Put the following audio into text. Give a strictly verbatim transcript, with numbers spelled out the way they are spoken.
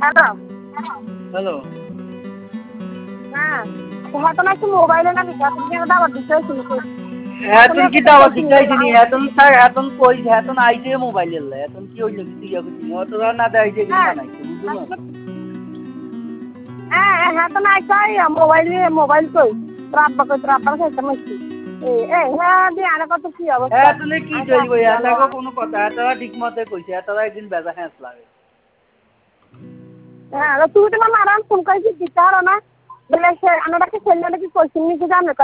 hello hello হ্যাঁ তোমার তো নাকি মোবাইলে না বিকাশ থেকে দাবার দিতে শুনছো এখন কি দাওয়াত দিতাইছিনি এখন স্যার এখন কই এখন আইছে মোবাইল এলে এখন কি হইলো কিছু ইয়া কিছু অত না দেয় যে কিছু বানাইছে বুঝছো না হ্যাঁ হ্যাঁ তো নাই চাই মোবাইল মোবাইল কই রাব্বা কই রাব্বা খাইতে মাইছি এই এই হ্যাঁ দি আর কত কি অবস্থা হ্যাঁ তুমি কি কইবো এটাকে কোনো কথা এটারা ঠিক মতে কইছে এটারা একদিন বেজা হ্যাঁস লাগে হ্যাঁ তুই তো মারান ফোন কইছিস দিতে আর না বলে সে আনাটাকে ছেলে নাকি কইছিস নি জানো